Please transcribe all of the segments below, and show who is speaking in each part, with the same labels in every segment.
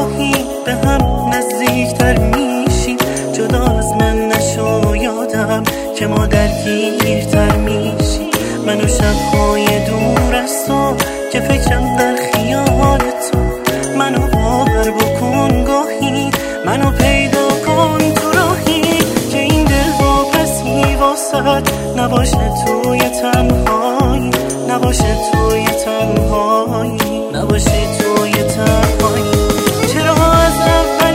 Speaker 1: گاهی به هم نزدیکتر میشیم. جدا از من نشو یادم که ما درگیرتر میشیم. منو شبهای دور از تو که فکرم در خیال تو. منو باور بکن گاهی، منو پیدا کن تو راهی که این دل واپسی واسد نباشه توی تنهایی، نباشه توی تنهایی، نباشه توی تنهایی. چرا از اول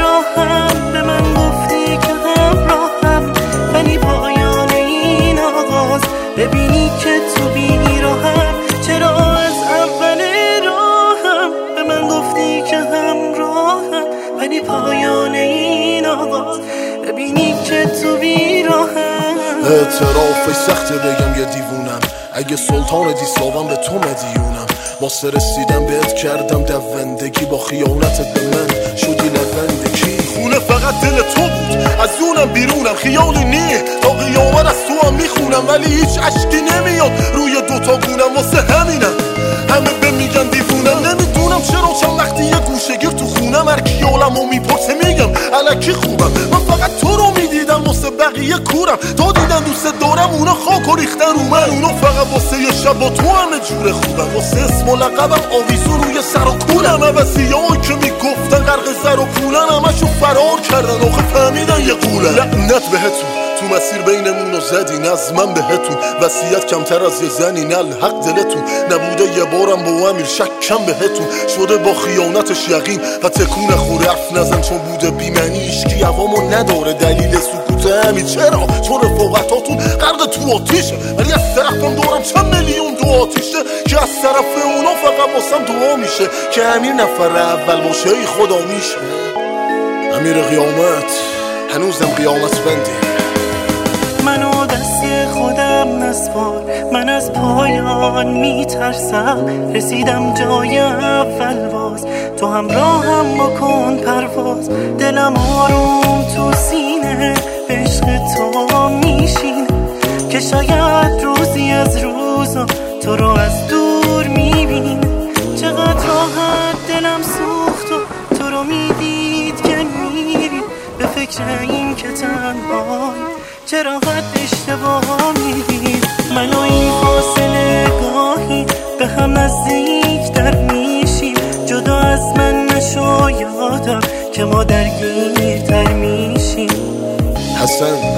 Speaker 1: راهم به من گفتی که همراهم، ولی پایان این آغاز ببینی که تو بیراهم. چرا از اول راهم به من گفتی که همراهم، ولی پایان این آغاز ببینی که تو بیراهم.
Speaker 2: اعترافش سخته بگم یه دیوونم، اگه سلطان دیساوم به تو مدیونم. واسه رسیدم بهت کردم دوندگی، با خیانتت به من شدی لوندگی. خونه فقط دل تو بود، از اونم بیرونم خیالی نیه. تا قیامت از تو هم میخونم ولی هیچ عشقی نمیاد روی دوتا گونم. واسه همینم همه به میگن دیوونم، نمیدونم چرا چند وقتی یه گوشه‌گیر تو خونم هر کی عالمو میپرسه میگم الکی خوبم. من فقط تو رو میدیدم واسه بقیه کورم، تا دیدن دوست دارم اونا خاک و ریختن رو من. اونا فقط واسه یه شب با تو همه جور خوبم، واسه اسم و لقبم آویزون روی سر و کولم. عوضیایی که میگفتن غرق زر و پولن همشو فرار کردن، آخه فهمیدن یه قولن. لعنت بهتون تو مسیر بینمونو زدین، از من بهتون وصیت کمتر از یه زنین. الحق دلتون نبوده یه بارم با امیر شکم بهتون شده با خیانتش یقین. و تکون خوره حرف نزن چون بوده بیمنی، ایشکی عوامو نداره دلیل سکوت همین. چرا؟ چون رفاقتاتون غرق تو آتیشه، ولی از طرفم دورم چند میلیون دو آتیشه که از طرف اونا فقط واسم دعا میشه که امیر نفر اول باشه ای خدا میشه. امیر قیامت هنوزم قیامت بندی.
Speaker 1: منو دست خودم نسپار، من از پایان میترسم. رسیدم جای اول باز، تو همراهم بکن پرواز. دلم آروم تو سینه به عشق تو میشینه، که شاید روزی از روزا تو رو از دور میبینه. چقدر راحت دلم سوخت و تو رو میدید که میری، به فکر این که تنهایی چرا قد اشتباه میدید. من و این فاصله گاهی به هم نزدیک در میشیم. جدا از من نشو یادم که ما درگیرتر میشیم.
Speaker 2: حسن